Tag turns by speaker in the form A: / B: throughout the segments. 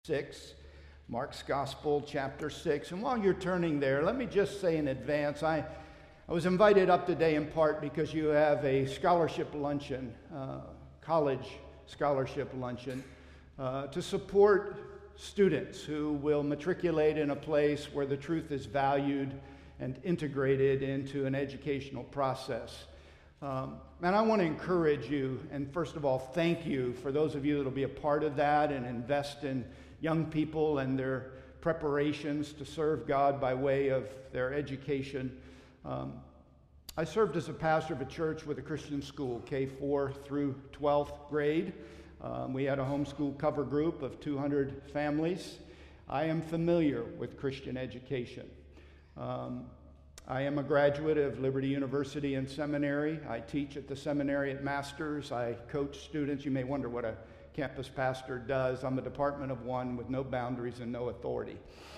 A: 6, Mark's Gospel, chapter 6. And while you're turning there, let me just say in advance, I was invited up today in part because you have a scholarship luncheon, college scholarship luncheon, to support students who will matriculate in a place where the truth is valued and integrated into an educational process. And I want to encourage you, and first of all, thank you for those of you that will be a part of that and invest in young people and their preparations to serve God by way of their education. I served as a pastor of a church with a Christian school, K-4 through 12th grade. We had a homeschool cover group of 200 families. I am familiar with Christian education. I am a graduate of Liberty University and Seminary. I teach at the seminary at Masters. I coach students. You may wonder what a campus pastor does. I'm a department of one with no boundaries and no authority.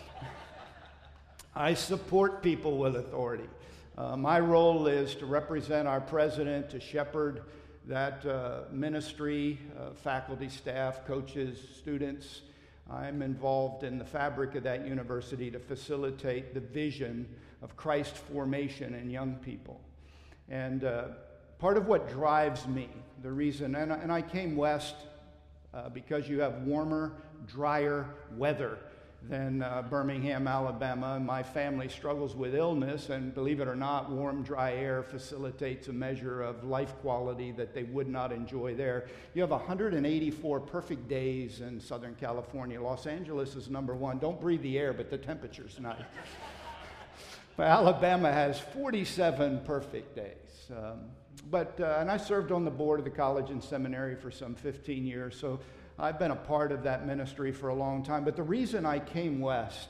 A: I support people with authority. My role is to represent our president, to shepherd that ministry, faculty, staff, coaches, students. I'm involved in the fabric of that university to facilitate the vision of Christ formation in young people. And part of what drives me, the reason, and I came west because you have warmer, drier weather than Birmingham, Alabama. My family struggles with illness, and believe it or not, warm, dry air facilitates a measure of life quality that they would not enjoy there. You have 184 perfect days in Southern California. Los Angeles is number one. Don't breathe the air, but the temperature's nice. But Alabama has 47 perfect days. And I served on the board of the college and seminary for some 15 years, so I've been a part of that ministry for a long time. But the reason I came west,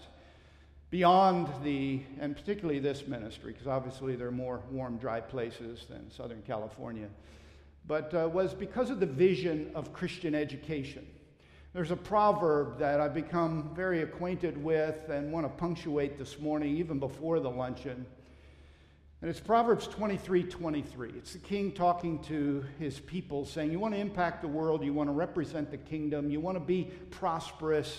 A: beyond and particularly this ministry, because obviously there are more warm, dry places than Southern California, but was because of the vision of Christian education. There's a proverb that I've become very acquainted with and want to punctuate this morning, even before the luncheon. And it's Proverbs 23:23. It's the king talking to his people, saying, you want to impact the world, you want to represent the kingdom, you want to be prosperous,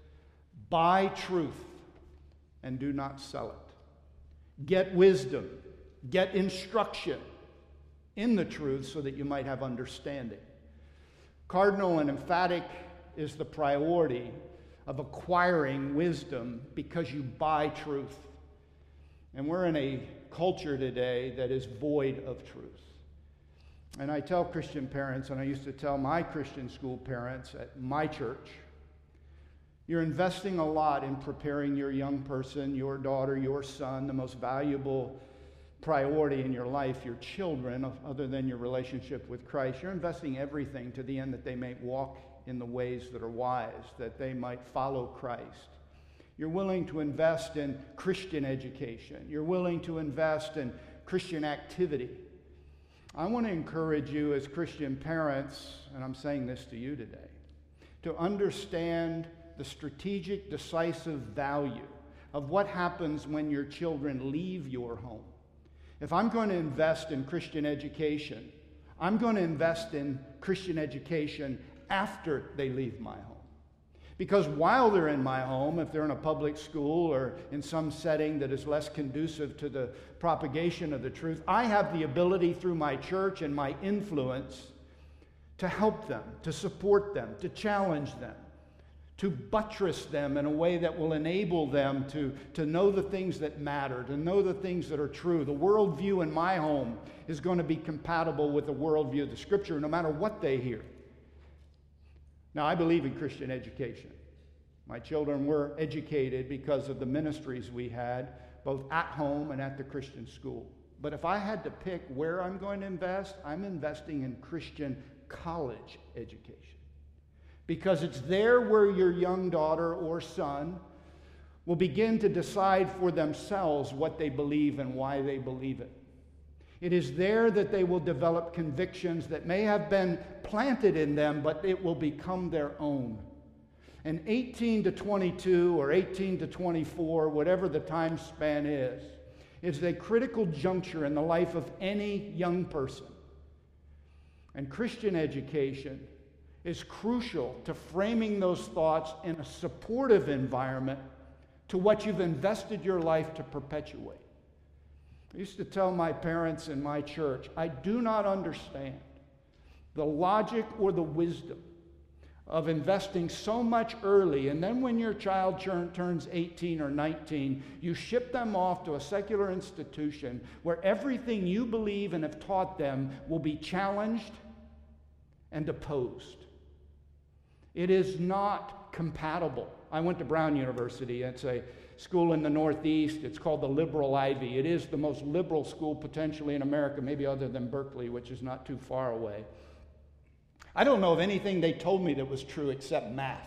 A: buy truth and do not sell it. Get wisdom, get instruction in the truth so that you might have understanding. Cardinal and emphatic is the priority of acquiring wisdom because you buy truth. And we're in a culture today that is void of truth. And I tell Christian parents, and I used to tell my Christian school parents at my church, you're investing a lot in preparing your young person, your daughter, your son, the most valuable priority in your life, your children, other than your relationship with Christ. You're investing everything to the end that they may walk in the ways that are wise, that they might follow Christ. You're willing to invest in Christian education. You're willing to invest in Christian activity. I want to encourage you as Christian parents, and I'm saying this to you today, to understand the strategic, decisive value of what happens when your children leave your home. If I'm going to invest in Christian education, I'm going to invest in Christian education after they leave my home. Because while they're in my home, if they're in a public school or in some setting that is less conducive to the propagation of the truth, I have the ability through my church and my influence to help them, to support them, to challenge them, to buttress them in a way that will enable them to know the things that matter, to know the things that are true. The worldview in my home is going to be compatible with the worldview of the Scripture no matter what they hear. Now, I believe in Christian education. My children were educated because of the ministries we had, both at home and at the Christian school. But if I had to pick where I'm going to invest, I'm investing in Christian college education. Because it's there where your young daughter or son will begin to decide for themselves what they believe and why they believe it. It is there that they will develop convictions that may have been planted in them, but it will become their own. And 18 to 22 or 18 to 24, whatever the time span is a critical juncture in the life of any young person. And Christian education is crucial to framing those thoughts in a supportive environment to what you've invested your life to perpetuate. I used to tell my parents in my church, I do not understand the logic or the wisdom of investing so much early, and then when your child turns 18 or 19, you ship them off to a secular institution where everything you believe and have taught them will be challenged and opposed. It is not compatible. I went to Brown University. It's a school in the Northeast. It's called the Liberal Ivy. It is the most liberal school potentially in America, maybe other than Berkeley, which is not too far away. I don't know of anything they told me that was true except math.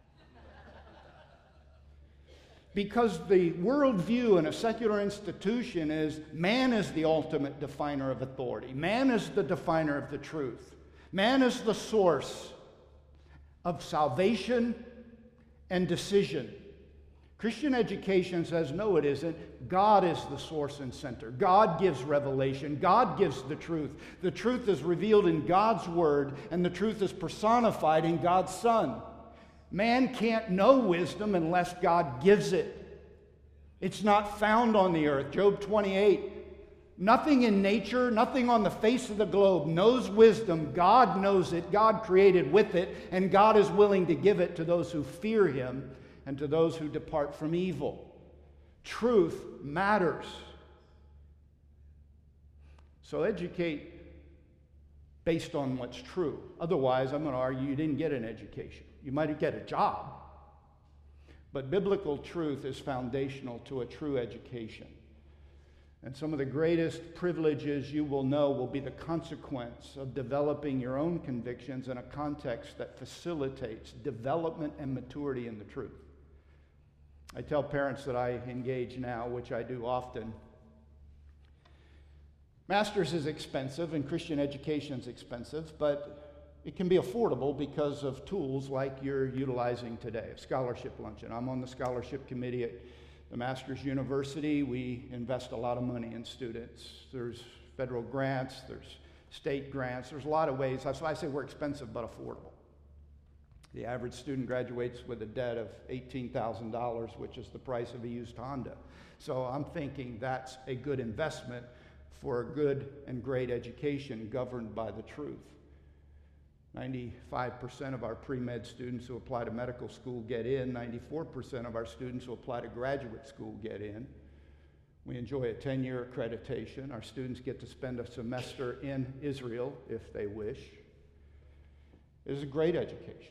A: Because the worldview in a secular institution is man is the ultimate definer of authority. Man is the definer of the truth. Man is the source of salvation and decision. Christian education says, no, it isn't. God is the source and center. God gives revelation. God gives the truth. The truth is revealed in God's word, and the truth is personified in God's Son. Man can't know wisdom unless God gives it. It's not found on the earth. Job 28. Nothing in nature, nothing on the face of the globe knows wisdom. God knows it. God created with it, and God is willing to give it to those who fear him and to those who depart from evil. Truth matters. So educate based on what's true. Otherwise, I'm going to argue you didn't get an education. You might get a job. But biblical truth is foundational to a true education. And some of the greatest privileges you will know will be the consequence of developing your own convictions in a context that facilitates development and maturity in the truth. I tell parents that I engage now, which I do often, master's is expensive and Christian education is expensive, but it can be affordable because of tools like you're utilizing today, a scholarship luncheon. I'm on the scholarship committee at the Master's University. We invest a lot of money in students. There's federal grants, there's state grants, there's a lot of ways. That's why I say we're expensive but affordable. The average student graduates with a debt of $18,000, which is the price of a used Honda. So I'm thinking that's a good investment for a good and great education governed by the truth. 95% of our pre-med students who apply to medical school get in. 94% of our students who apply to graduate school get in. We enjoy a 10-year accreditation. Our students get to spend a semester in Israel if they wish. It is a great education.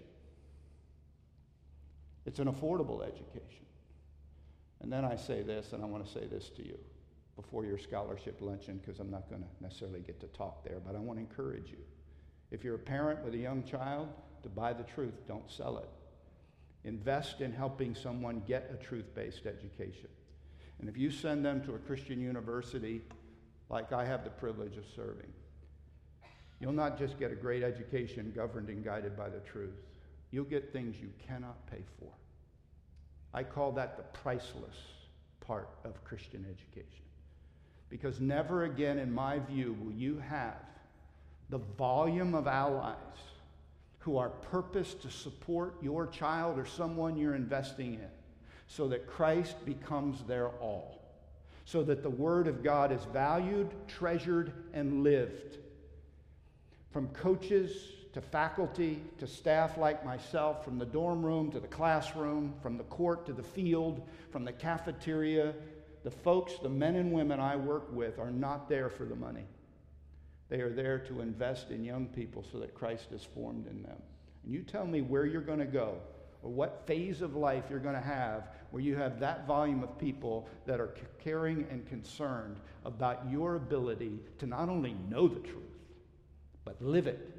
A: It's an affordable education. And then I say this, and I want to say this to you before your scholarship luncheon, because I'm not going to necessarily get to talk there, but I want to encourage you. If you're a parent with a young child, to buy the truth, don't sell it. Invest in helping someone get a truth-based education. And if you send them to a Christian university, like I have the privilege of serving, you'll not just get a great education governed and guided by the truth. You'll get things you cannot pay for. I call that the priceless part of Christian education. Because never again, in my view, will you have the volume of allies who are purposed to support your child or someone you're investing in so that Christ becomes their all, so that the Word of God is valued, treasured, and lived. From coaches to faculty to staff like myself, from the dorm room to the classroom, from the court to the field, from the cafeteria, the folks, the men and women I work with are not there for the money. They are there to invest in young people so that Christ is formed in them. And you tell me where you're going to go or what phase of life you're going to have where you have that volume of people that are caring and concerned about your ability to not only know the truth, but live it.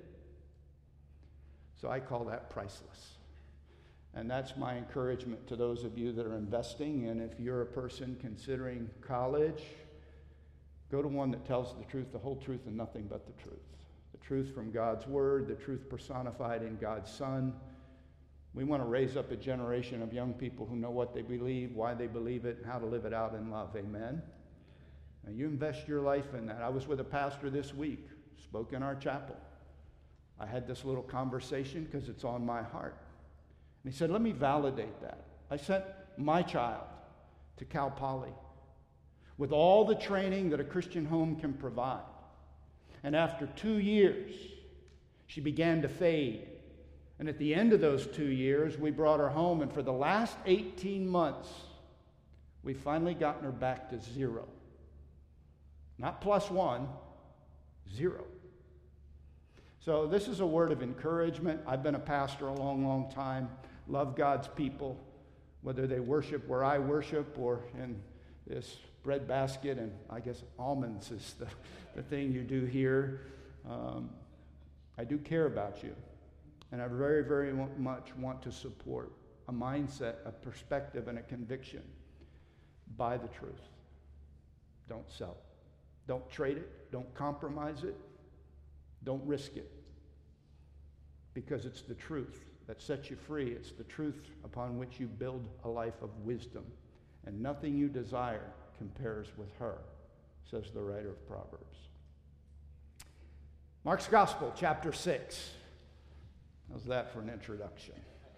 A: So I call that priceless. And that's my encouragement to those of you that are investing. And if you're a person considering college, go to one that tells the truth, the whole truth, and nothing but the truth. The truth from God's Word, the truth personified in God's Son. We want to raise up a generation of young people who know what they believe, why they believe it, and how to live it out in love. Amen? And you invest your life in that. I was with a pastor this week, spoke in our chapel. I had this little conversation because it's on my heart. And he said, let me validate that. I sent my child to Cal Poly with all the training that a Christian home can provide. And after 2 years, she began to fade. And at the end of those 2 years, we brought her home. And for the last 18 months, we finally gotten her back to 0. Not +1, 0. So this is a word of encouragement. I've been a pastor a long, long time. Love God's people, whether they worship where I worship or in this breadbasket, and I guess almonds is the thing you do here. I do care about you. And I very, very much want to support a mindset, a perspective, and a conviction by the truth. Don't sell it. Don't trade it. Don't compromise it. Don't risk it. Because it's the truth that sets you free. It's the truth upon which you build a life of wisdom. And nothing you desire compares with her, says the writer of Proverbs. Mark's Gospel, chapter 6. How's that for an introduction?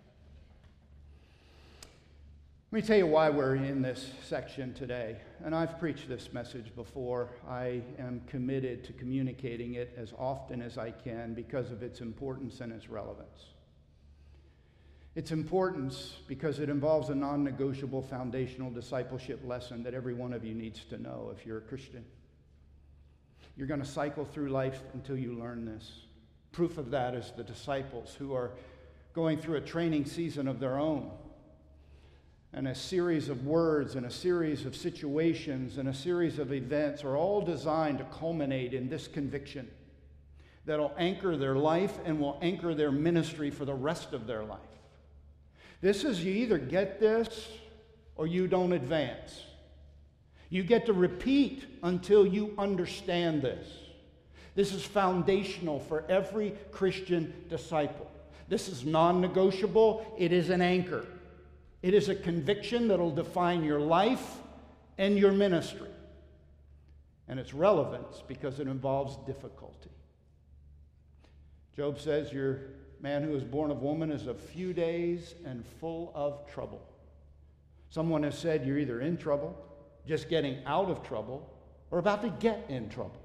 A: Let me tell you why we're in this section today. And I've preached this message before. I am committed to communicating it as often as I can because of its importance and its relevance. Its importance because it involves a non-negotiable foundational discipleship lesson that every one of you needs to know if you're a Christian. You're going to cycle through life until you learn this. Proof of that is the disciples who are going through a training season of their own. And a series of words and a series of situations and a series of events are all designed to culminate in this conviction that'll anchor their life and will anchor their ministry for the rest of their life. This is, you either get this or you don't advance. You get to repeat until you understand this. This is foundational for every Christian disciple. This is non-negotiable. It is an anchor. It is a conviction that will define your life and your ministry. And its relevance because it involves difficulty. Job says, your man who is born of woman is of few days and full of trouble. Someone has said you're either in trouble, just getting out of trouble, or about to get in trouble.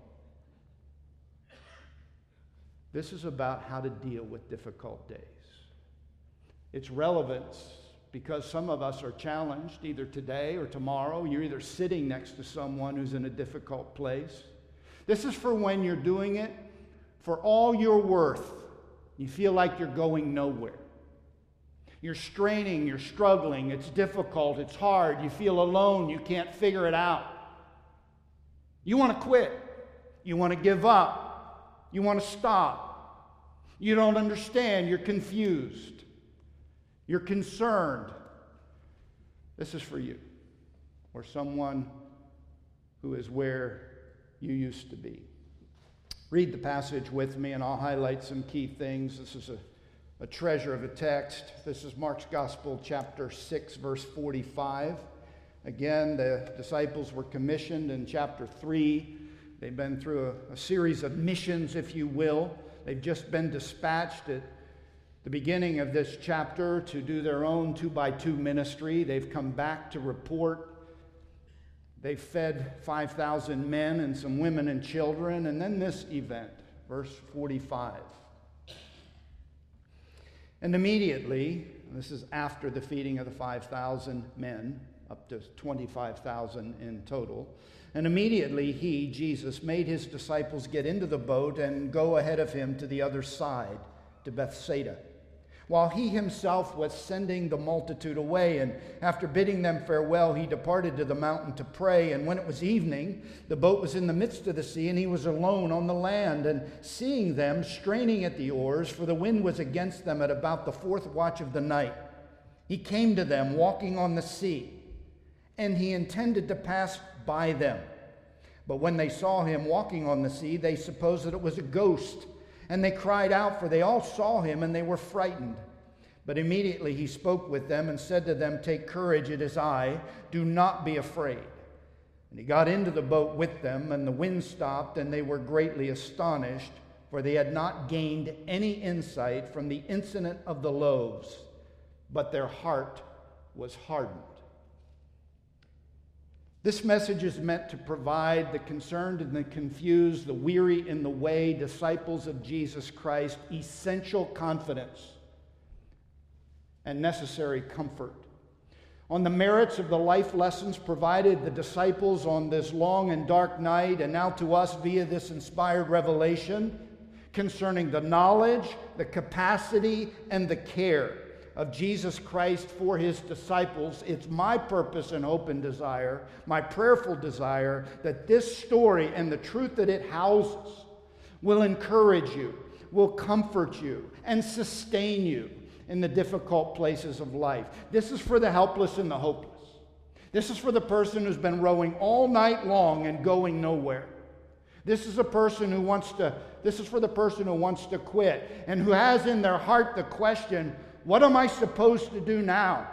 A: This is about how to deal with difficult days. Its relevance because some of us are challenged either today or tomorrow. You're either sitting next to someone who's in a difficult place. This is for when you're doing it for all you're worth. You feel like you're going nowhere. You're straining, you're struggling, it's difficult, it's hard, you feel alone, you can't figure it out. You want to quit. You want to give up. You want to stop. You don't understand, you're confused. You're concerned. This is for you, or someone who is where you used to be. Read the passage with me, and I'll highlight some key things. This is a treasure of a text. This is Mark's Gospel, chapter 6, verse 45. Again, the disciples were commissioned in chapter 3. They've been through a series of missions, if you will. They've just been dispatched at the beginning of this chapter to do their own 2x2 ministry. They've come back to report. They've fed 5,000 men and some women and children. And then this event, verse 45. And immediately, this is after the feeding of the 5,000 men, up to 25,000 in total. And immediately he, Jesus, made his disciples get into the boat and go ahead of him to the other side, to Bethsaida, while he himself was sending the multitude away. And after bidding them farewell, he departed to the mountain to pray. And when it was evening, the boat was in the midst of the sea, and he was alone on the land. And seeing them straining at the oars, for the wind was against them at about the 4th watch of the night, he came to them walking on the sea, and he intended to pass by them. But when they saw him walking on the sea, they supposed that it was a ghost. And they cried out, for they all saw him, and they were frightened. But immediately he spoke with them and said to them, "Take courage, it is I. Do not be afraid." And he got into the boat with them, and the wind stopped, and they were greatly astonished, for they had not gained any insight from the incident of the loaves, but their heart was hardened. This message is meant to provide the concerned and the confused, the weary in the way, disciples of Jesus Christ, essential confidence and necessary comfort on the merits of the life lessons provided the disciples on this long and dark night, and now to us via this inspired revelation concerning the knowledge, the capacity, and the care of Jesus Christ for his disciples. It's my purpose and hope and desire, my prayerful desire, that this story and the truth that it houses will encourage you, will comfort you, and sustain you in the difficult places of life. This is for the helpless and the hopeless. This is for the person who's been rowing all night long and going nowhere. This is for the person who wants to quit and who has in their heart the question, what am I supposed to do now?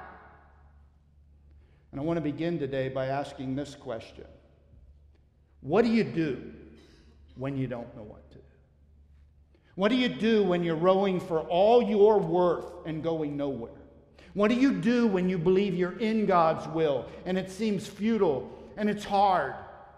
A: And I want to begin today by asking this question. What do you do when you don't know what to do? What do you do when you're rowing for all your worth and going nowhere? What do you do when you believe you're in God's will and it seems futile and it's hard?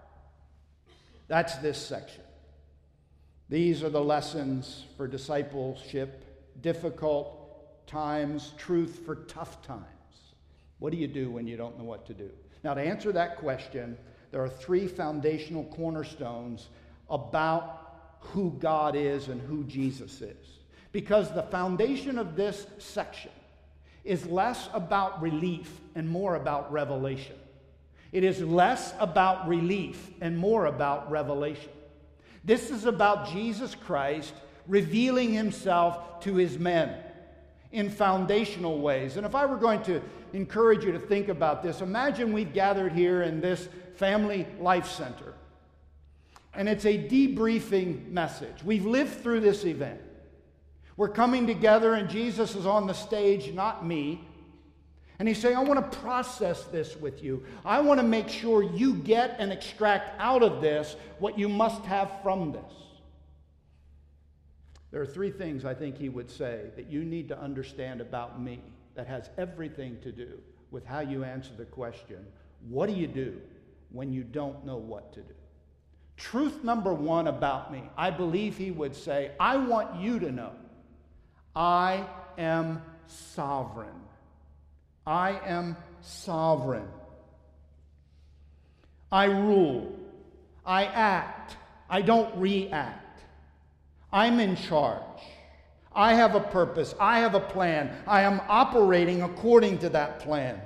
A: That's this section. These are the lessons for discipleship, difficult times, truth for tough times. What do you do when you don't know what to do? Now, to answer that question, there are three foundational cornerstones about who God is and who Jesus is. Because the foundation of this section is less about relief and more about revelation. It is less about relief and more about revelation. This is about Jesus Christ revealing himself to his men in foundational ways. And if I were going to encourage you to think about this, imagine we've gathered here in this Family Life Center. And it's a debriefing message. We've lived through this event. We're coming together and Jesus is on the stage, not me. And he's saying, I want to process this with you. I want to make sure you get and extract out of this what you must have from this. There are three things I think he would say that you need to understand about me that has everything to do with how you answer the question, what do you do when you don't know what to do? Truth number one about me, I believe he would say, I want you to know I am sovereign. I am sovereign. I rule. I act. I don't react. I'm in charge. I have a purpose. I have a plan. I am operating according to that plan.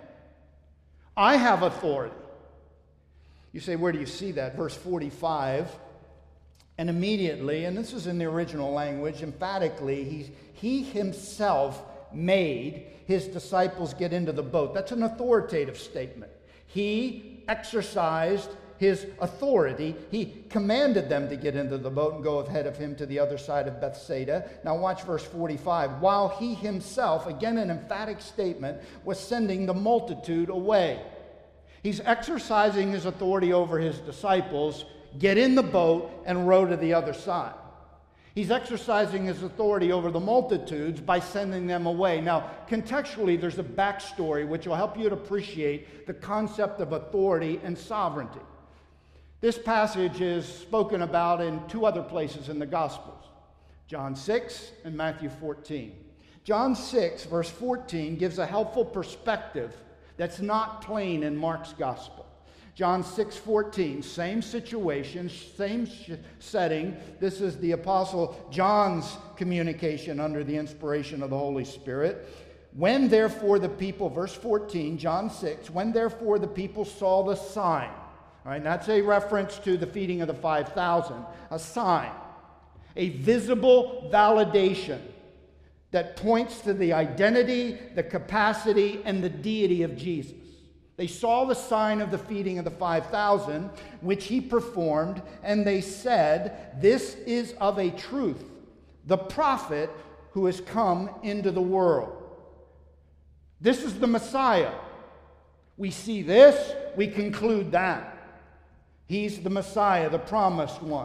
A: I have authority. You say, where do you see that? Verse 45. And immediately, and this is in the original language, emphatically, he himself made his disciples get into the boat. That's an authoritative statement. He exercised his authority. He commanded them to get into the boat and go ahead of him to the other side of Bethsaida. Now watch verse 45. While he himself, again an emphatic statement, was sending the multitude away. He's exercising his authority over his disciples. Get in the boat and row to the other side. He's exercising his authority over the multitudes by sending them away. Now, contextually, there's a backstory which will help you to appreciate the concept of authority and sovereignty. This passage is spoken about in two other places in the Gospels, John 6 and Matthew 14. John 6, verse 14, gives a helpful perspective that's not plain in Mark's Gospel. John 6:14, same situation, same setting. This is the Apostle John's communication under the inspiration of the Holy Spirit. When therefore the people, verse 14, John 6, when therefore the people saw the sign, all right, that's a reference to the feeding of the 5,000, a sign, a visible validation that points to the identity, the capacity, and the deity of Jesus. They saw the sign of the feeding of the 5,000, which he performed, and they said, this is of a truth, the prophet who has come into the world. This is the Messiah. We see this, we conclude that. He's the Messiah, the promised one.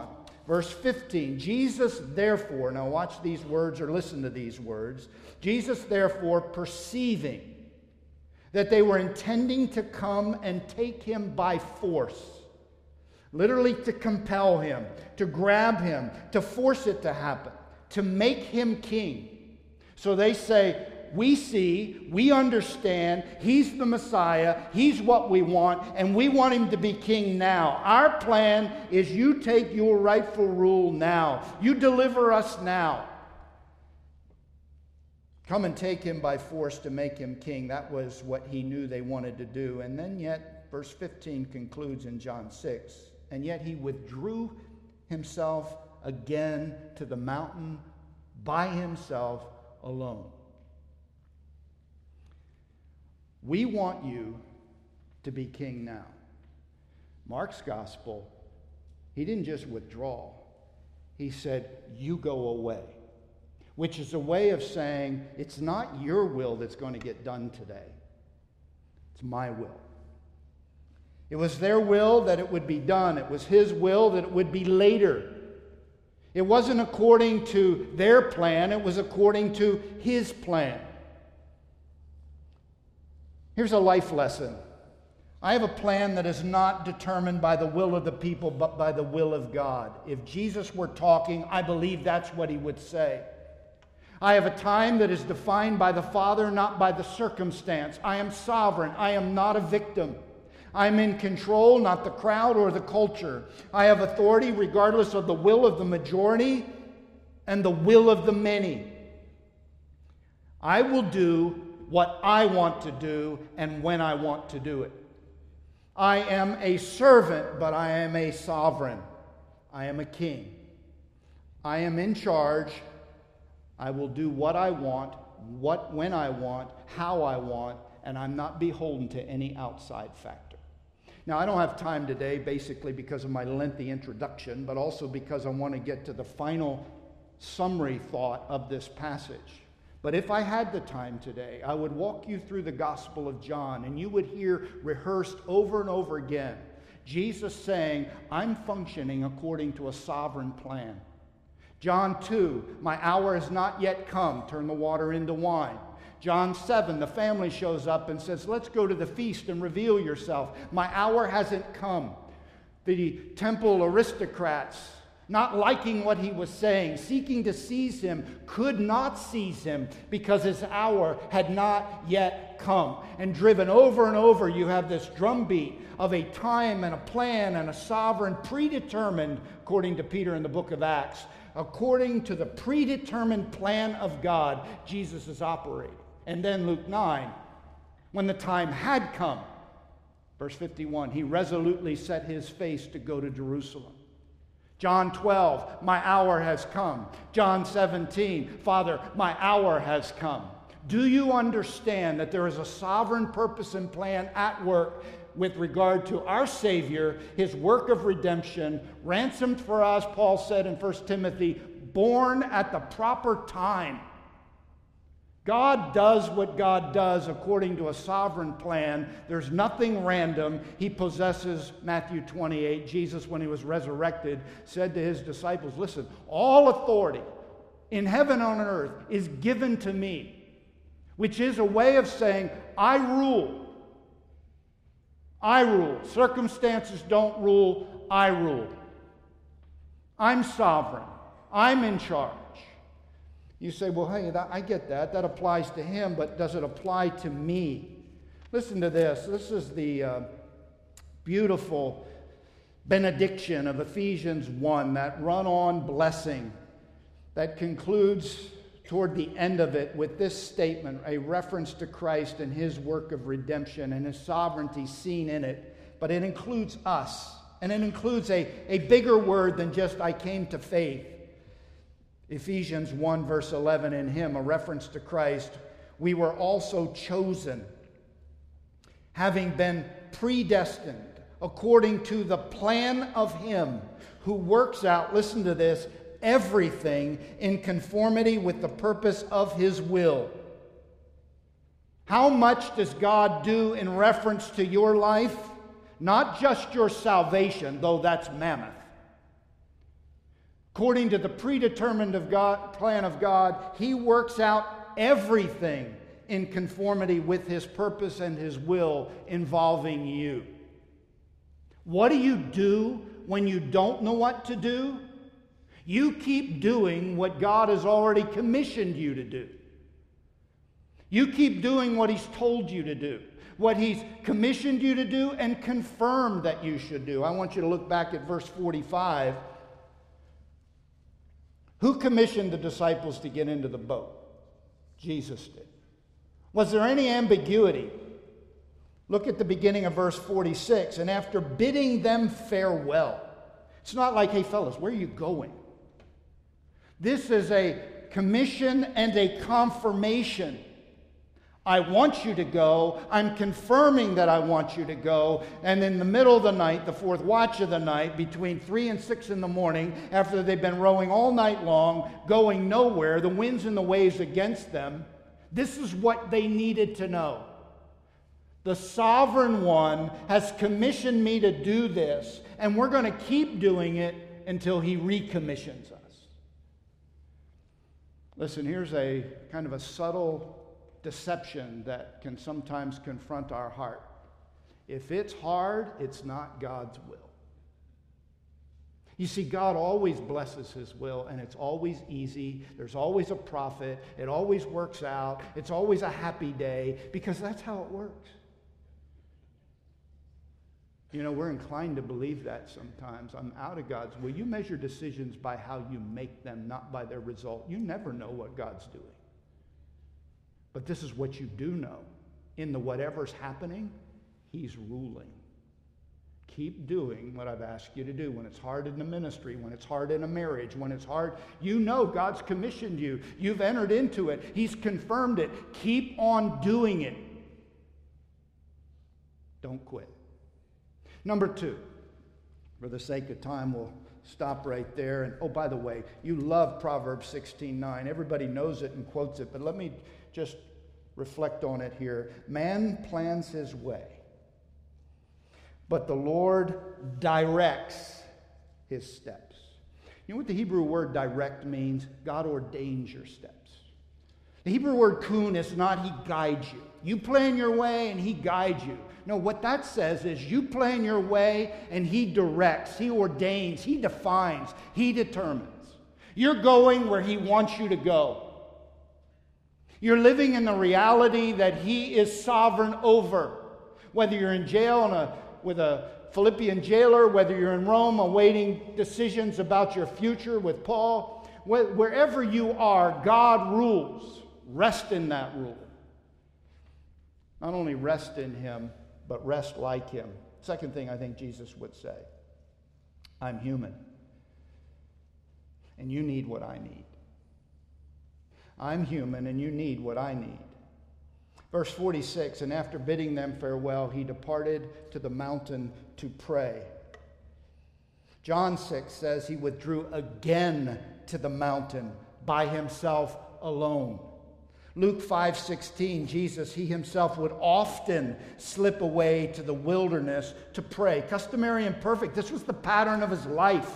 A: Verse 15, Jesus therefore, now watch these words or listen to these words. Jesus therefore, perceiving that they were intending to come and take him by force, literally to compel him, to grab him, to force it to happen, to make him king. So they say, we see, we understand, he's the Messiah, he's what we want, and we want him to be king now. Our plan is you take your rightful rule now. You deliver us now. Come and take him by force to make him king. That was what he knew they wanted to do. And then yet, verse 15 concludes in John 6, and yet he withdrew himself again to the mountain by himself alone. We want you to be king now. Mark's gospel, he didn't just withdraw. He said, you go away, which is a way of saying it's not your will that's going to get done today. It's my will. It was their will that it would be done. It was his will that it would be later. It wasn't according to their plan. It was according to his plan. Here's a life lesson. I have a plan that is not determined by the will of the people, but by the will of God. If Jesus were talking, I believe that's what he would say. I have a time that is defined by the Father, not by the circumstance. I am sovereign. I am not a victim. I'm in control, not the crowd or the culture. I have authority regardless of the will of the majority and the will of the many. I will do what I want to do and when I want to do it. I am a servant, but I am a sovereign. I am a king. I am in charge. I will do what I want, when I want, how I want, and I'm not beholden to any outside factor. Now, I don't have time today, basically because of my lengthy introduction, but also because I want to get to the final summary thought of this passage. But if I had the time today, I would walk you through the Gospel of John, and you would hear rehearsed over and over again Jesus saying, I'm functioning according to a sovereign plan. John 2, my hour has not yet come, turn the water into wine. John 7, the family shows up and says, let's go to the feast and reveal yourself. My hour hasn't come. The temple aristocrats, not liking what he was saying, seeking to seize him, could not seize him because his hour had not yet come. And driven over and over, you have this drumbeat of a time and a plan and a sovereign predetermined, according to Peter in the book of Acts, according to the predetermined plan of God, Jesus is operating. And then Luke 9, when the time had come, verse 51, he resolutely set his face to go to Jerusalem. John 12, my hour has come. John 17, Father, my hour has come. Do you understand that there is a sovereign purpose and plan at work with regard to our Savior, his work of redemption, ransomed for us, Paul said in 1 Timothy, born at the proper time. God does what God does according to a sovereign plan. There's nothing random. He possesses Matthew 28. Jesus, when he was resurrected, said to his disciples, listen, all authority in heaven and on earth is given to me, which is a way of saying, I rule. I rule. Circumstances don't rule. I rule. I'm sovereign. I'm in charge. You say, well, hey, I get that. That applies to him, but does it apply to me? Listen to this. This is the beautiful benediction of Ephesians 1, that run-on blessing that concludes toward the end of it with this statement, a reference to Christ and his work of redemption and his sovereignty seen in it. But it includes us, and it includes a bigger word than just I came to faith. Ephesians 1 verse 11, in him, a reference to Christ, we were also chosen, having been predestined according to the plan of him who works out, listen to this, everything in conformity with the purpose of his will. How much does God do in reference to your life? Not just your salvation, though that's mammoth. According to the predetermined plan of God, He works out everything in conformity with His purpose and His will involving you. What do you do when you don't know what to do? You keep doing what God has already commissioned you to do. You keep doing what He's told you to do, what He's commissioned you to do and confirmed that you should do. I want you to look back at verse 45. Who commissioned the disciples to get into the boat? Jesus did. Was there any ambiguity? Look at the beginning of verse 46. And after bidding them farewell. It's not like, hey fellas, where are you going? This is a commission and a confirmation. I want you to go. I'm confirming that I want you to go. And in the middle of the night, the fourth watch of the night, between 3 and 6 in the morning, after they've been rowing all night long, going nowhere, the winds and the waves against them, this is what they needed to know. The Sovereign One has commissioned me to do this, and we're going to keep doing it until He recommissions us. Listen, here's a kind of a subtle deception that can sometimes confront our heart. If it's hard, it's not God's will. You see, God always blesses His will, and it's always easy. There's always a profit. It always works out. It's always a happy day, because that's how it works. You know, we're inclined to believe that sometimes. I'm out of God's will. You measure decisions by how you make them, not by their result. You never know what God's doing. But this is what you do know. In the whatever's happening, He's ruling. Keep doing what I've asked you to do. When it's hard in the ministry, when it's hard in a marriage, when it's hard, you know God's commissioned you. You've entered into it. He's confirmed it. Keep on doing it. Don't quit. Number 2, for the sake of time, we'll stop right there. And oh, by the way, you love Proverbs 16:9. Everybody knows it and quotes it, but let me just reflect on it here. Man plans his way, but the Lord directs his steps. You know what the Hebrew word direct means? God ordains your steps. The Hebrew word kun is not He guides you. You plan your way and He guides you. No, what that says is you plan your way and He directs, He ordains, He defines, He determines. You're going where He wants you to go. You're living in the reality that He is sovereign over. Whether you're in jail with a Philippian jailer, whether you're in Rome awaiting decisions about your future with Paul, wherever you are, God rules. Rest in that rule. Not only rest in Him, but rest like Him. Second thing I think Jesus would say, I'm human, and you need what I need. I'm human, and you need what I need. Verse 46, and after bidding them farewell, He departed to the mountain to pray. John 6 says He withdrew again to the mountain by Himself alone. Luke 5:16, Jesus, He Himself would often slip away to the wilderness to pray. Customary and perfect. This was the pattern of His life.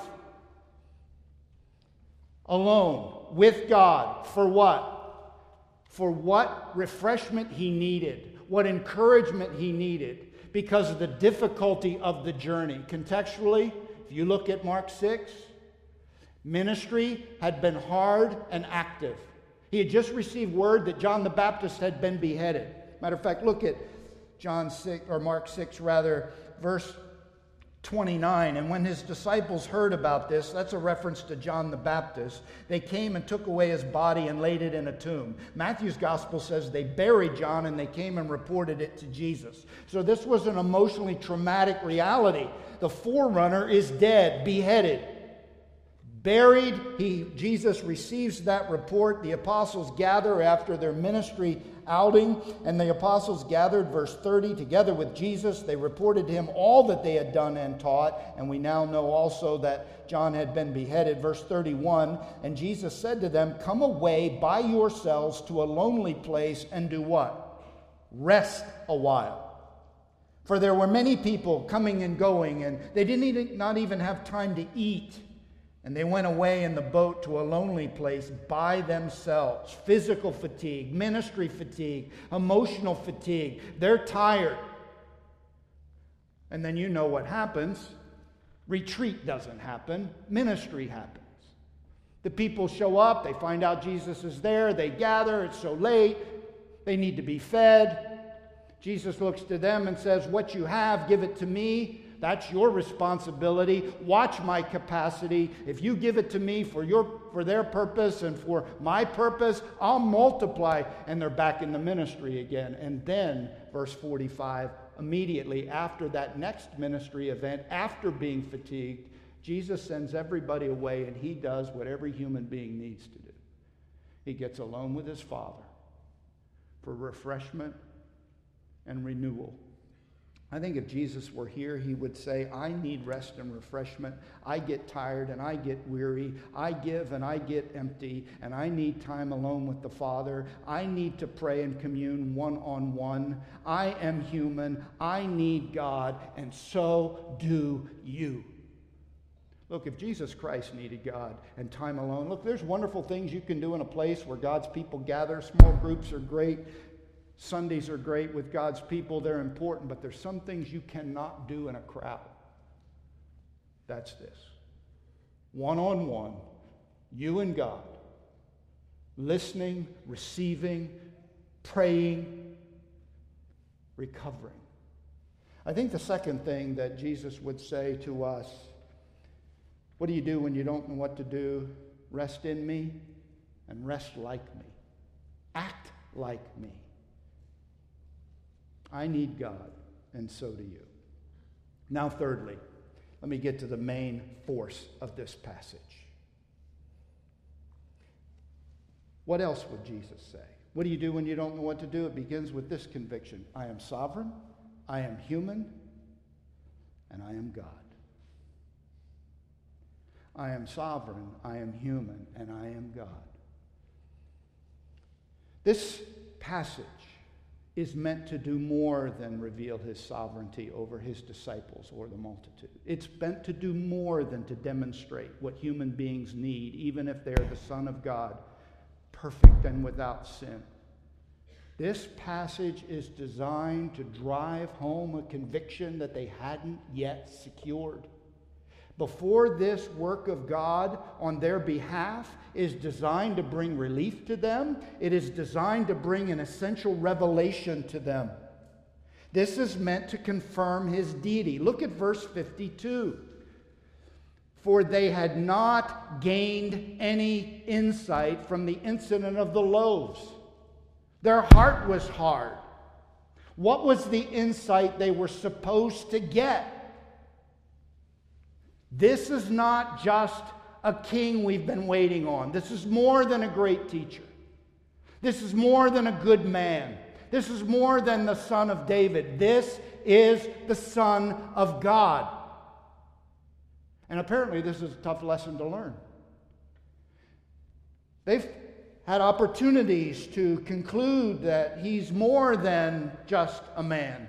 A: Alone, with God. For what? For what refreshment He needed. What encouragement He needed. Because of the difficulty of the journey. Contextually, if you look at Mark 6, ministry had been hard and active. He had just received word that John the Baptist had been beheaded. Matter of fact, look at Mark 6, verse 29. And when His disciples heard about this, that's a reference to John the Baptist, they came and took away His body and laid it in a tomb. Matthew's gospel says they buried John and they came and reported it to Jesus. So this was an emotionally traumatic reality. The forerunner is dead, beheaded. Buried, Jesus receives that report. The apostles gather after their ministry outing, and the apostles gathered, verse 30, together with Jesus. They reported to Him all that they had done and taught, and we now know also that John had been beheaded. Verse 31, and Jesus said to them, come away by yourselves to a lonely place and do what? Rest a while. For there were many people coming and going, and they did not even have time to eat. And they went away in the boat to a lonely place by themselves. Physical fatigue, ministry fatigue, emotional fatigue. They're tired. And then you know what happens. Retreat doesn't happen. Ministry happens. The people show up. They find out Jesus is there. They gather. It's so late. They need to be fed. Jesus looks to them and says, what you have, give it to me. That's your responsibility. Watch my capacity. If you give it to me for their purpose and for my purpose, I'll multiply. And they're back in the ministry again. And then, verse 45, immediately after that next ministry event, after being fatigued, Jesus sends everybody away, and he does what every human being needs to do. He gets alone with his Father for refreshment and renewal. I think if Jesus were here, he would say, I need rest and refreshment. I get tired and I get weary. I give and I get empty, and I need time alone with the Father. I need to pray and commune one-on-one. I am human. I need God, and so do you. Look, if Jesus Christ needed God and time alone, look, there's wonderful things you can do in a place where God's people gather. Small groups are great. Sundays are great with God's people. They're important, but there's some things you cannot do in a crowd. That's this. One-on-one, you and God, listening, receiving, praying, recovering. I think the second thing that Jesus would say to us, what do you do when you don't know what to do? Rest in me and rest like me. Act like me. I need God, and so do you. Now, thirdly, let me get to the main force of this passage. What else would Jesus say? What do you do when you don't know what to do? It begins with this conviction. I am sovereign, I am human, and I am God. I am sovereign, I am human, and I am God. This passage is meant to do more than reveal his sovereignty over his disciples or the multitude. It's meant to do more than to demonstrate what human beings need, even if they're the Son of God, perfect and without sin. This passage is designed to drive home a conviction that they hadn't yet secured. Before this work of God on their behalf is designed to bring relief to them, it is designed to bring an essential revelation to them. This is meant to confirm his deity. Look at verse 52. For they had not gained any insight from the incident of the loaves. Their heart was hard. What was the insight they were supposed to get? This is not just a king we've been waiting on. This is more than a great teacher. This is more than a good man. This is more than the Son of David. This is the Son of God. And apparently this is a tough lesson to learn. They've had opportunities to conclude that he's more than just a man.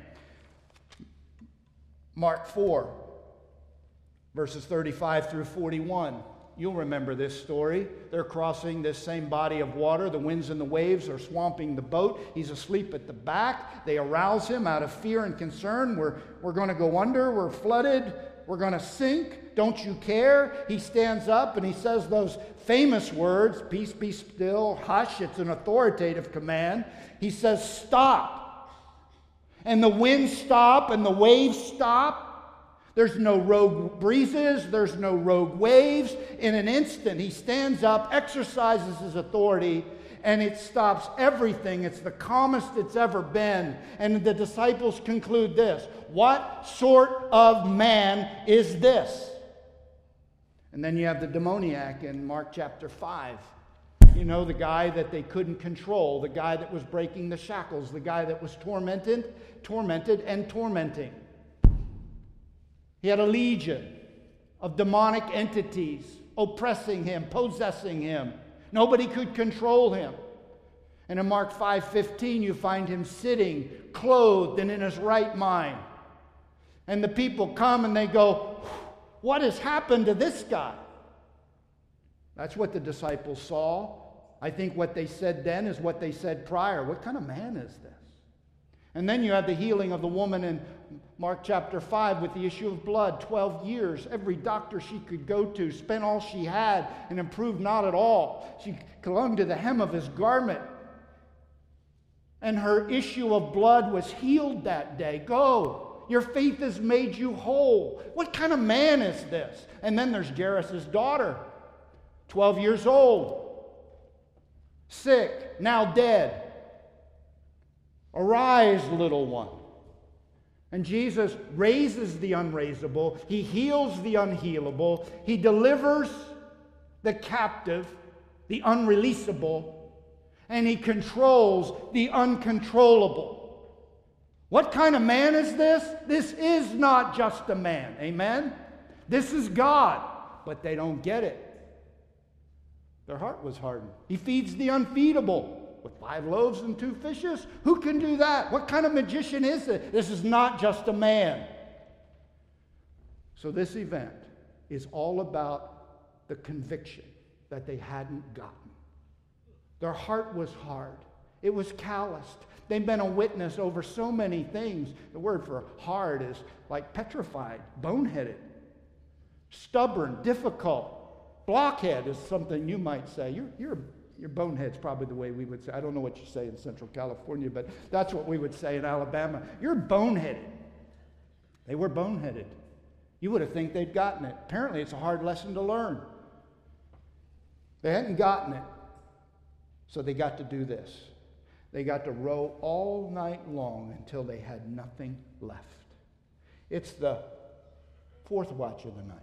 A: Mark 4. Verses 35 through 41. You'll remember this story. They're crossing this same body of water. The winds and the waves are swamping the boat. He's asleep at the back. They arouse him out of fear and concern. We're going to go under. We're flooded. We're going to sink. Don't you care? He stands up and he says those famous words, peace be still, hush. It's an authoritative command. He says, stop. And the winds stop and the waves stop. There's no rogue breezes. There's no rogue waves. In an instant, he stands up, exercises his authority, and it stops everything. It's the calmest it's ever been. And the disciples conclude this. What sort of man is this? And then you have the demoniac in Mark chapter 5. You know, the guy that they couldn't control, the guy that was breaking the shackles, the guy that was tormented and tormenting. He had a legion of demonic entities oppressing him, possessing him. Nobody could control him. And in Mark 5:15, you find him sitting, clothed and in his right mind. And the people come and they go, what has happened to this guy? That's what the disciples saw. I think what they said then is what they said prior. What kind of man is this? And then you have the healing of the woman in Mark chapter 5 with the issue of blood. 12 years, every doctor she could go to, spent all she had and improved not at all. She clung to the hem of his garment. And her issue of blood was healed that day. Go, your faith has made you whole. What kind of man is this? And then there's Jairus' daughter, 12 years old, sick, now dead. Arise, little one. And Jesus raises the unraisable. He heals the unhealable. He delivers the captive, the unreleasable. And he controls the uncontrollable. What kind of man is this? This is not just a man. Amen? This is God. But they don't get it. Their heart was hardened. He feeds the unfeedable with 5 loaves and 2 fishes. Who can do that? What kind of magician is it? This is not just a man. So this event is all about the conviction that they hadn't gotten. Their heart was hard. It was calloused. They've been a witness over so many things. The word for hard is like petrified, boneheaded, stubborn, difficult. Blockhead is something you might say. Your bonehead's probably the way we would say. I don't know what you say in Central California, but that's what we would say in Alabama. You're boneheaded. They were boneheaded. You would have think they'd gotten it. Apparently, it's a hard lesson to learn. They hadn't gotten it. So they got to do this. They got to row all night long until they had nothing left. It's the 4th watch of the night.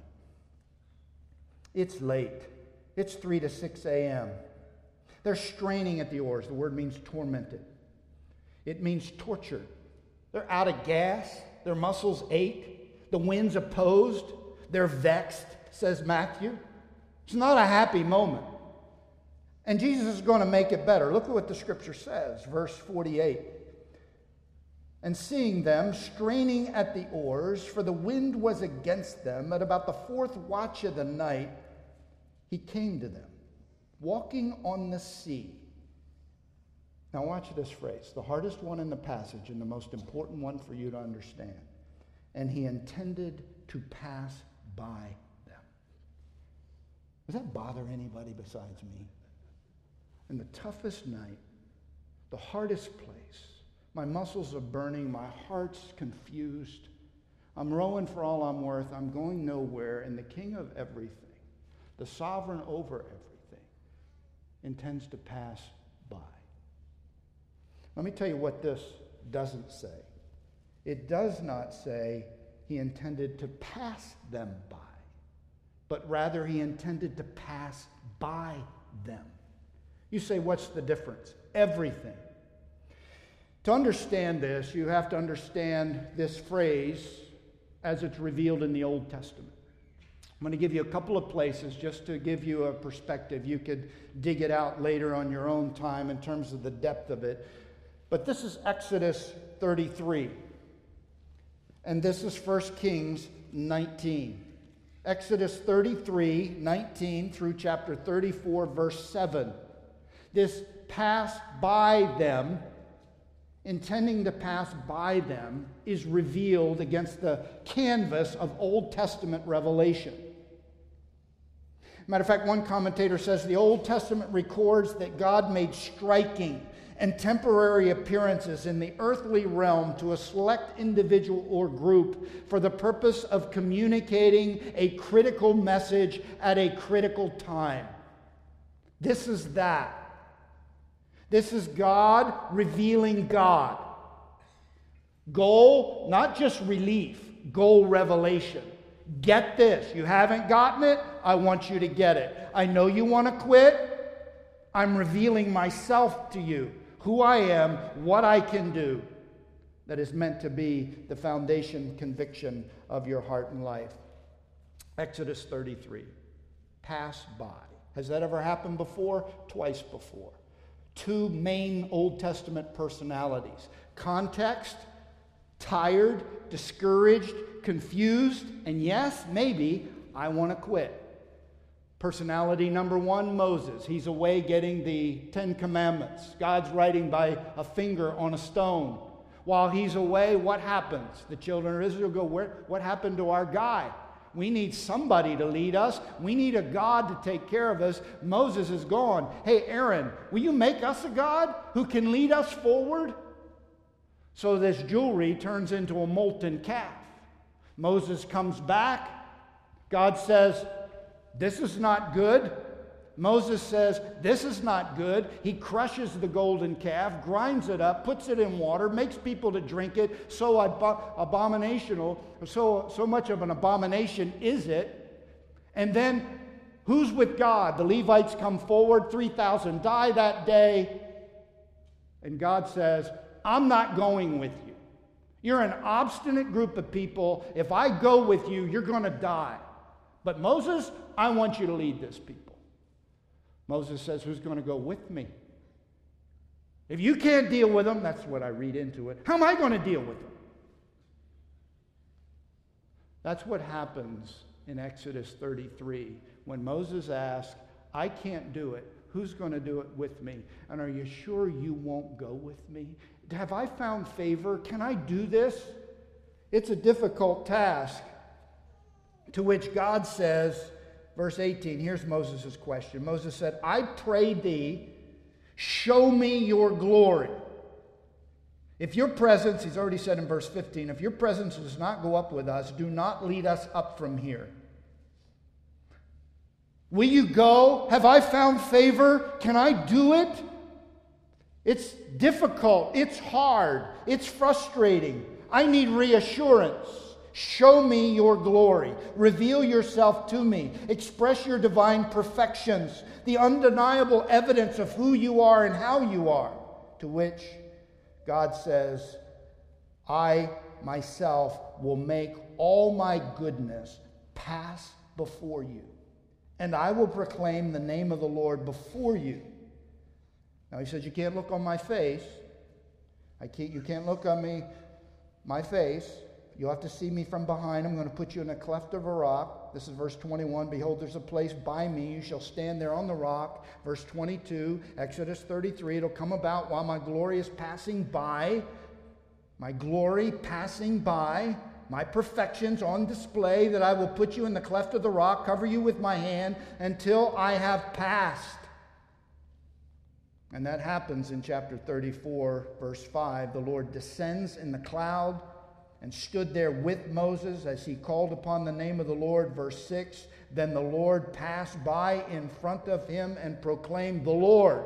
A: It's late. It's 3 to 6 a.m. They're straining at the oars. The word means tormented. It means tortured. They're out of gas. Their muscles ache. The wind's opposed. They're vexed, says Matthew. It's not a happy moment. And Jesus is going to make it better. Look at what the scripture says, verse 48. And seeing them straining at the oars, for the wind was against them, at about the 4th watch of the night, he came to them, walking on the sea. Now watch this phrase, the hardest one in the passage and the most important one for you to understand. And he intended to pass by them. Does that bother anybody besides me? In the toughest night, the hardest place, my muscles are burning, my heart's confused. I'm rowing for all I'm worth, I'm going nowhere, and the King of everything, the sovereign over everything, intends to pass by. Let me tell you what this doesn't say. It does not say he intended to pass them by, but rather he intended to pass by them. You say, what's the difference? Everything. To understand this, you have to understand this phrase as it's revealed in the Old Testament. I'm going to give you a couple of places just to give you a perspective. You could dig it out later on your own time in terms of the depth of it. But this is Exodus 33. And this is 1 Kings 19. Exodus 33, 19 through chapter 34, verse 7. This pass by them, intending to pass by them, is revealed against the canvas of Old Testament revelation. Matter of fact, one commentator says the Old Testament records that God made striking and temporary appearances in the earthly realm to a select individual or group for the purpose of communicating a critical message at a critical time. This is that. This is God revealing God. Goal, not just relief, goal revelation. Get this. You haven't gotten it? I want you to get it. I know you want to quit. I'm revealing myself to you, who I am, what I can do. That is meant to be the foundation conviction of your heart and life. Exodus 33. Pass by. Has that ever happened before? Twice before. 2 main Old Testament personalities. Context, tired, discouraged, confused, and yes, maybe, I want to quit. Personality number one, Moses. He's away getting the 10 Commandments. God's writing by a finger on a stone. While he's away, what happens? The children of Israel go, what happened to our guy? We need somebody to lead us. We need a God to take care of us. Moses is gone. Hey, Aaron, will you make us a God who can lead us forward? So this jewelry turns into a molten calf. Moses comes back. God says, this is not good. Moses says, this is not good. He crushes the golden calf, grinds it up, puts it in water, makes people to drink it. So abominational, so much of an abomination is it. And then, who's with God? The Levites come forward, 3,000 die that day. And God says, I'm not going with you. You're an obstinate group of people. If I go with you, you're going to die. But Moses, I want you to lead this people. Moses says, who's going to go with me? If you can't deal with them, that's what I read into it. How am I going to deal with them? That's what happens in Exodus 33 when Moses asks, I can't do it. Who's going to do it with me? And are you sure you won't go with me? Have I found favor? Can I do this? It's a difficult task. To which God says, verse 18, here's Moses' question. Moses said, I pray thee, show me your glory. If your presence, he's already said in verse 15, if your presence does not go up with us, do not lead us up from here. Will you go? Have I found favor? Can I do it? It's difficult. It's hard. It's frustrating. I need reassurance. Show me your glory. Reveal yourself to me. Express your divine perfections, the undeniable evidence of who you are and how you are. To which God says, I myself will make all my goodness pass before you, and I will proclaim the name of the Lord before you. Now he says, you can't look on my face. You can't look on me, my face. You'll have to see me from behind. I'm going to put you in a cleft of a rock. This is verse 21. Behold, there's a place by me. You shall stand there on the rock. Verse 22, Exodus 33. It'll come about while my glory is passing by. My glory passing by. My perfections on display, that I will put you in the cleft of the rock, cover you with my hand until I have passed. And that happens in chapter 34, verse 5. The Lord descends in the cloud and stood there with Moses as he called upon the name of the Lord. Verse 6, then the Lord passed by in front of him and proclaimed, the Lord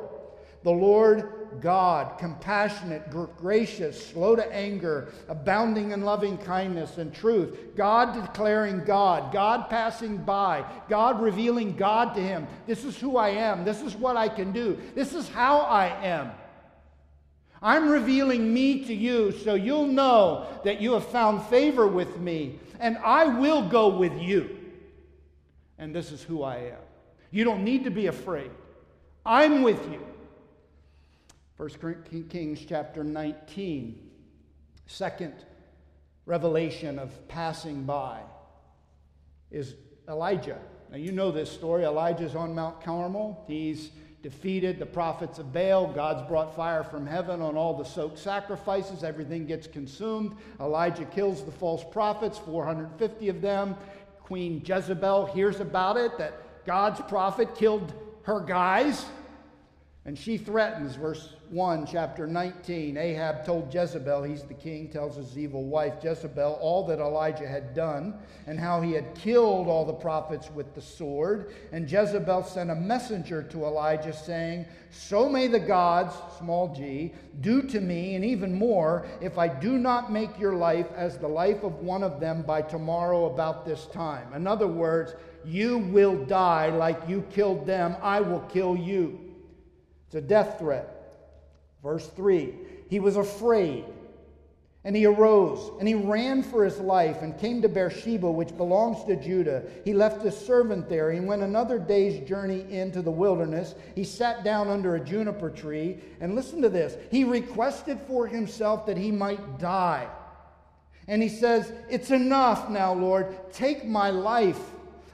A: God, compassionate, gracious, slow to anger, abounding in loving kindness and truth. God declaring God passing by, God revealing God to him. This is who I am. This is what I can do. This is how I am. I'm revealing me to you so you'll know that you have found favor with me, and I will go with you. And this is who I am. You don't need to be afraid. I'm with you. 1 Kings chapter 19, second revelation of passing by is Elijah. Now you know this story. Elijah's on Mount Carmel. He's defeated the prophets of Baal. God's brought fire from heaven on all the soaked sacrifices. Everything gets consumed. Elijah kills the false prophets, 450 of them. Queen Jezebel hears about it, that God's prophet killed her guys. And she threatens, verse 1, chapter 19. Ahab told Jezebel, he's the king, tells his evil wife Jezebel all that Elijah had done and how he had killed all the prophets with the sword. And Jezebel sent a messenger to Elijah saying, so may the gods, small g, do to me and even more if I do not make your life as the life of one of them by tomorrow about this time. In other words, you will die like you killed them. I will kill you. It's a death threat. Verse 3, he was afraid, and he arose, and he ran for his life, and came to Beersheba, which belongs to Judah. He left his servant there. He went another day's journey into the wilderness. He sat down under a juniper tree, and listen to this. He requested for himself that he might die. And he says, it's enough now, Lord. Take my life.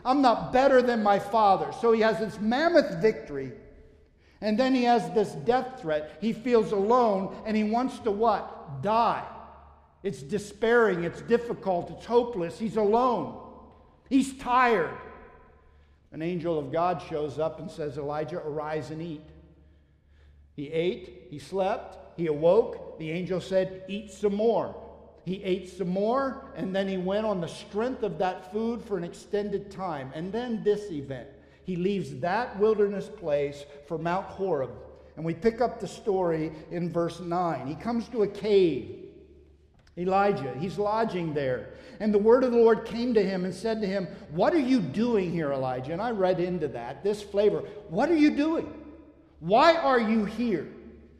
A: I'm not better than my father. So he has this mammoth victory. And then he has this death threat. He feels alone and he wants to what? Die. It's despairing. It's difficult. It's hopeless. He's alone. He's tired. An angel of God shows up and says, Elijah, arise and eat. He ate. He slept. He awoke. The angel said, eat some more. He ate some more, and then he went on the strength of that food for an extended time. And then this event. He leaves that wilderness place for Mount Horeb. And we pick up the story in verse 9. He comes to a cave. Elijah, he's lodging there. And the word of the Lord came to him and said to him, what are you doing here, Elijah? And I read into that, this flavor. What are you doing? Why are you here?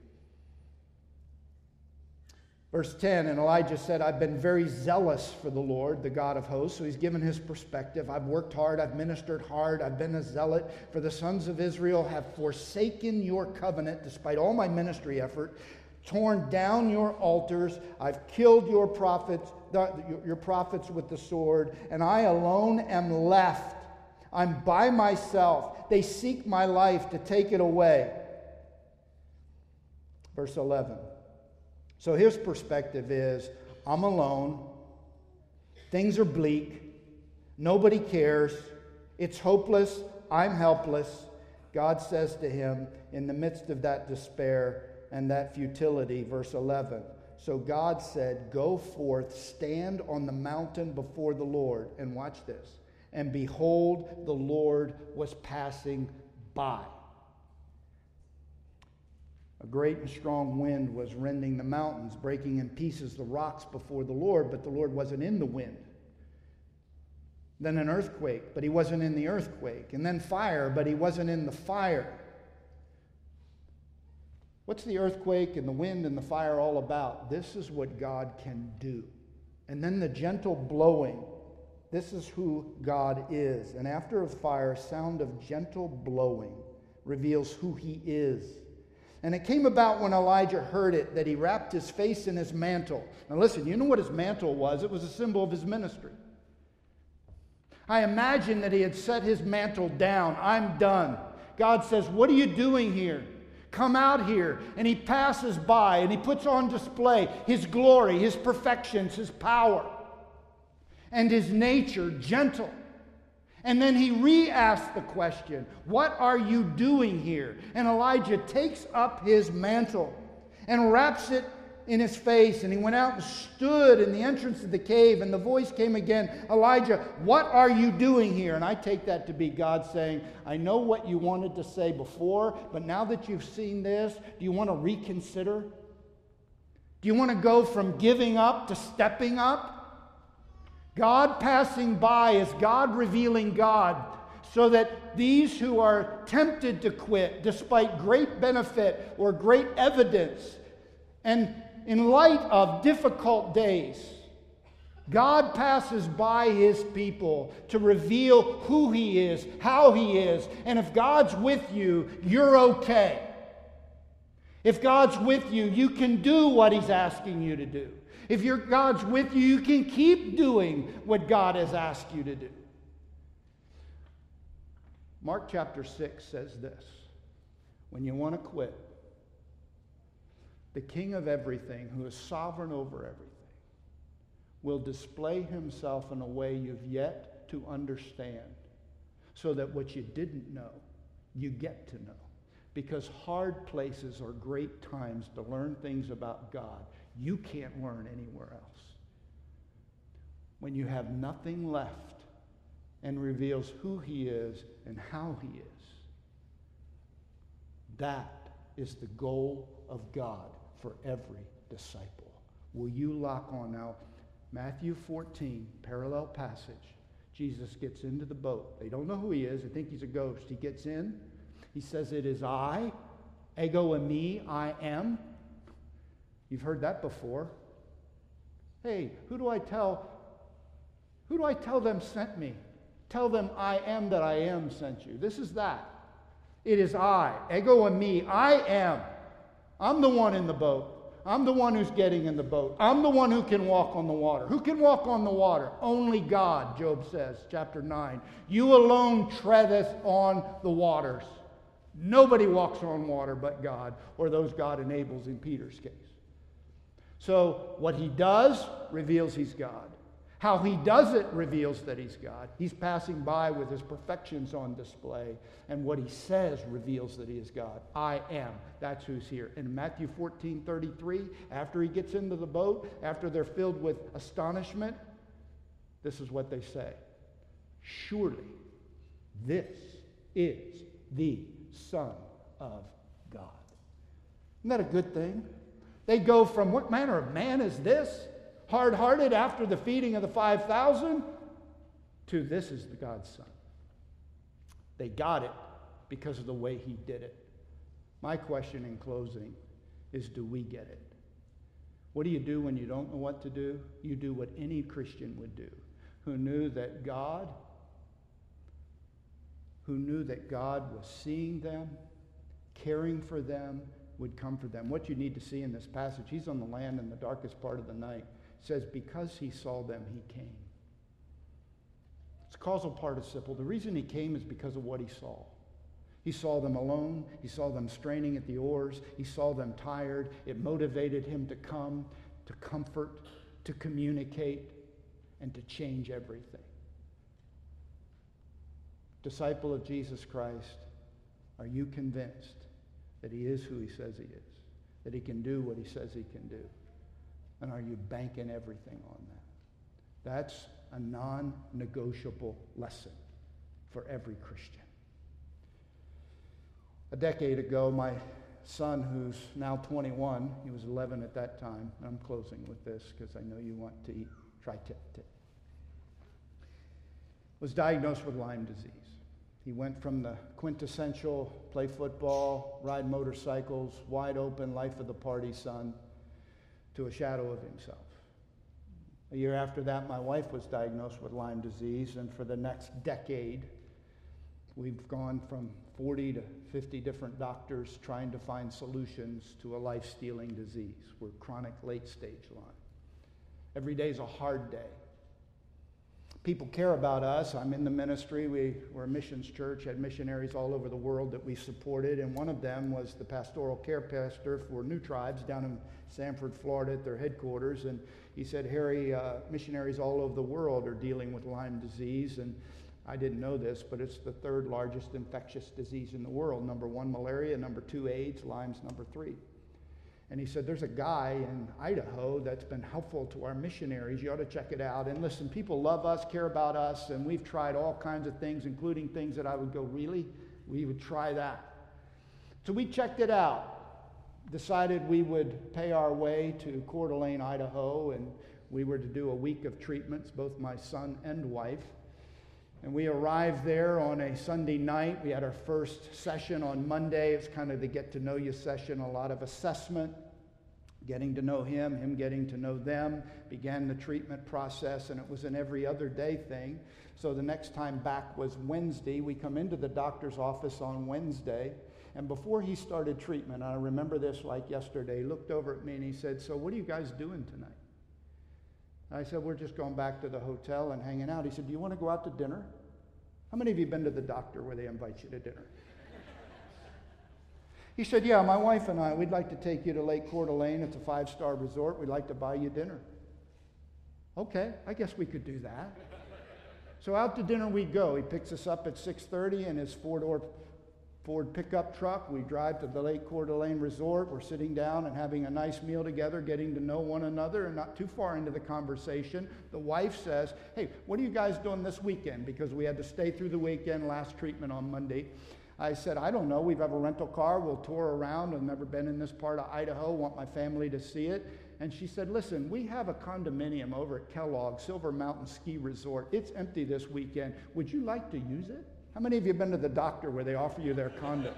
A: Verse 10, and Elijah said, I've been very zealous for the Lord, the God of hosts. So he's given his perspective. I've worked hard. I've ministered hard. I've been a zealot. For the sons of Israel have forsaken your covenant despite all my ministry effort, torn down your altars. I've killed your prophets with the sword, and I alone am left. I'm by myself. They seek my life to take it away. Verse 11. So his perspective is, I'm alone. Things are bleak. Nobody cares. It's hopeless. I'm helpless. God says to him, in the midst of that despair and that futility, verse 11, so God said, go forth, stand on the mountain before the Lord. And watch this. And behold, the Lord was passing by. A great and strong wind was rending the mountains, breaking in pieces the rocks before the Lord, but the Lord wasn't in the wind. Then an earthquake, but he wasn't in the earthquake. And then fire, but he wasn't in the fire. What's the earthquake and the wind and the fire all about? This is what God can do. And then the gentle blowing. This is who God is. And after a fire, sound of gentle blowing reveals who he is. And it came about when Elijah heard it that he wrapped his face in his mantle. Now listen, you know what his mantle was? It was a symbol of his ministry. I imagine that he had set his mantle down. I'm done. God says, what are you doing here? Come out here. And he passes by and he puts on display his glory, his perfections, his power, and his nature, gentle. And then he re-asks the question, what are you doing here? And Elijah takes up his mantle and wraps it in his face. And he went out and stood in the entrance of the cave. And the voice came again, Elijah, what are you doing here? And I take that to be God saying, I know what you wanted to say before, but now that you've seen this, do you want to reconsider? Do you want to go from giving up to stepping up? God passing by is God revealing God, so that these who are tempted to quit despite great benefit or great evidence, and in light of difficult days, God passes by his people to reveal who he is, how he is, and if God's with you, you're okay. If God's with you, you can do what he's asking you to do. If God's with you, you can keep doing what God has asked you to do. Mark chapter 6 says this, when you want to quit, the King of everything, who is sovereign over everything, will display himself in a way you've yet to understand, so that what you didn't know, you get to know. Because hard places are great times to learn things about God you can't learn anywhere else. When you have nothing left, and reveals who he is and how he is. That is the goal of God for every disciple. Will you lock on now? Matthew 14, parallel passage. Jesus gets into the boat. They don't know who he is. They think he's a ghost. He gets in. He says, it is I, ego eimi, I am. You've heard that before. Hey, who do I tell them sent me? Tell them I am that I am sent you. This is that. It is I, ego eimi, I am. I'm the one in the boat. I'm the one who's getting in the boat. I'm the one who can walk on the water. Who can walk on the water? Only God, Job says, chapter 9. You alone treadeth on the waters. Nobody walks on water but God, or those God enables in Peter's case. So what he does reveals he's God. How he does it reveals that he's God. He's passing by with his perfections on display. And what he says reveals that he is God. I am. That's who's here. In Matthew 14:33, after he gets into the boat, after they're filled with astonishment, this is what they say. Surely this is the Son of God. Isn't that a good thing? They go from, what manner of man is this? Hard-hearted after the feeding of the 5,000, to this is the God's Son. They got it because of the way he did it. My question in closing is, do we get it? What do you do when you don't know what to do? You do what any Christian would do, who knew that God was seeing them, caring for them, would come for them. What you need to see in this passage, he's on the land in the darkest part of the night. It says, because he saw them, he came. It's a causal participle. The reason he came is because of what he saw. He saw them alone. He saw them straining at the oars. He saw them tired. It motivated him to come, to comfort, to communicate, and to change everything. Disciple of Jesus Christ, are you convinced that he is who he says he is, that he can do what he says he can do? And are you banking everything on that? That's a non-negotiable lesson for every Christian. A decade ago, my son, who's now 21, he was 11 at that time, and I'm closing with this because I know you want to eat tri-tip, was diagnosed with Lyme disease. He went from the quintessential play football, ride motorcycles, wide open, life of the party son, to a shadow of himself. A year after that, my wife was diagnosed with Lyme disease, and for the next decade, we've gone from 40 to 50 different doctors trying to find solutions to a life-stealing disease. We're chronic late-stage Lyme. Every day is a hard day. People care about us. I'm in the ministry. We're a missions church, had missionaries all over the world that we supported, and one of them was the pastoral care pastor for New Tribes down in Sanford, Florida at their headquarters, and he said, Harry, missionaries all over the world are dealing with Lyme disease, and I didn't know this, but it's the third largest infectious disease in the world. Number 1, malaria. Number 2, AIDS. Lyme's number 3. And he said, there's a guy in Idaho that's been helpful to our missionaries. You ought to check it out. And listen, people love us, care about us, and we've tried all kinds of things, including things that I would go, really? We would try that. So we checked it out, decided we would pay our way to Coeur d'Alene, Idaho, and we were to do a week of treatments, both my son and wife. And we arrived there on a Sunday night. We had our first session on Monday. It's kind of the get-to-know-you session, a lot of assessment, getting to know him getting to know them, began the treatment process, and it was an every other day thing. So the next time back was Wednesday. We come into the doctor's office on Wednesday, and before he started treatment, I remember this like yesterday, he looked over at me and he said, so what are you guys doing tonight? I said, we're just going back to the hotel and hanging out. He said, do you want to go out to dinner? How many of you have been to the doctor where they invite you to dinner? He said, yeah, my wife and I, we'd like to take you to Lake Coeur d'Alene. It's a 5-star resort. We'd like to buy you dinner. Okay, I guess we could do that. So out to dinner we go. He picks us up at 6:30 in his 4-door Ford pickup truck. We drive to the Lake Coeur d'Alene resort. We're sitting down and having a nice meal together, getting to know one another, and not too far into the conversation, the wife says, hey, what are you guys doing this weekend? Because we had to stay through the weekend, last treatment on Monday. I said, I don't know. We have a rental car. We'll tour around. I've never been in this part of Idaho. Want my family to see it. And she said, listen, we have a condominium over at Kellogg, Silver Mountain Ski Resort. It's empty this weekend. Would you like to use it? How many of you have been to the doctor where they offer you their condo?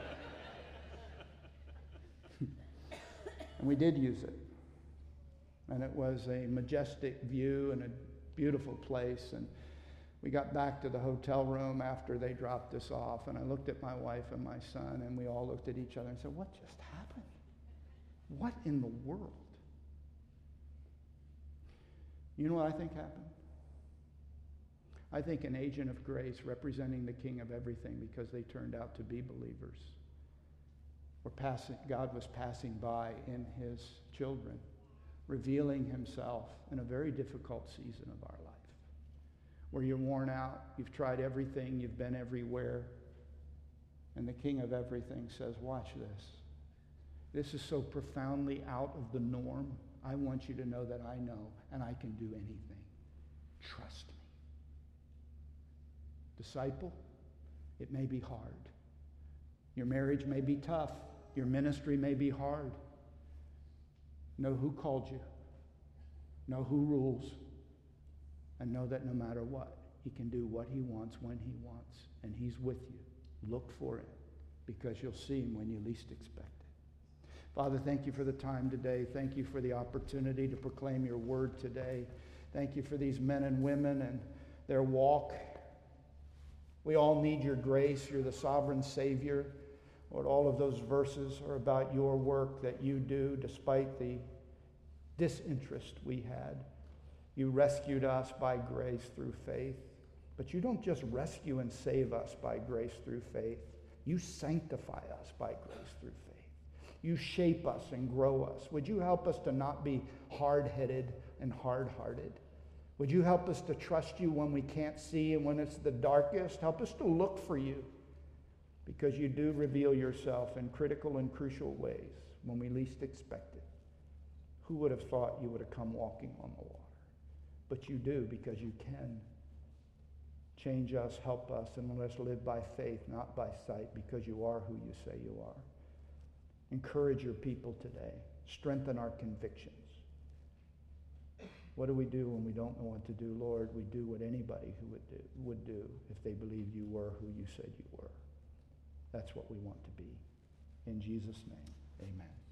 A: And we did use it. And it was a majestic view and a beautiful place. And we got back to the hotel room after they dropped us off. And I looked at my wife and my son, and we all looked at each other and said, what just happened? What in the world? You know what I think happened? I think an agent of grace representing the King of everything, because they turned out to be believers. God was passing by in his children, revealing himself in a very difficult season of our life, where you're worn out, you've tried everything, you've been everywhere, and the King of everything says, watch this. This is so profoundly out of the norm. I want you to know that I know, and I can do anything. Trust me. Disciple, it may be hard. Your marriage may be tough. Your ministry may be hard. Know who called you. Know who rules. And know that no matter what, he can do what he wants when he wants. And he's with you. Look for him, because you'll see him when you least expect it. Father, thank you for the time today. Thank you for the opportunity to proclaim your word today. Thank you for these men and women and their walk. We all need your grace. You're the sovereign Savior. Lord, all of those verses are about your work that you do despite the disinterest we had. You rescued us by grace through faith. But you don't just rescue and save us by grace through faith. You sanctify us by grace through faith. You shape us and grow us. Would you help us to not be hard-headed and hard-hearted? Would you help us to trust you when we can't see and when it's the darkest? Help us to look for you, because you do reveal yourself in critical and crucial ways when we least expect it. Who would have thought you would have come walking on the water? But you do, because you can. Change us, help us, and let us live by faith, not by sight, because you are who you say you are. Encourage your people today. Strengthen our convictions. What do we do when we don't know what to do? Lord, we do what anybody who would do if they believed you were who you said you were. That's what we want to be. In Jesus' name, amen.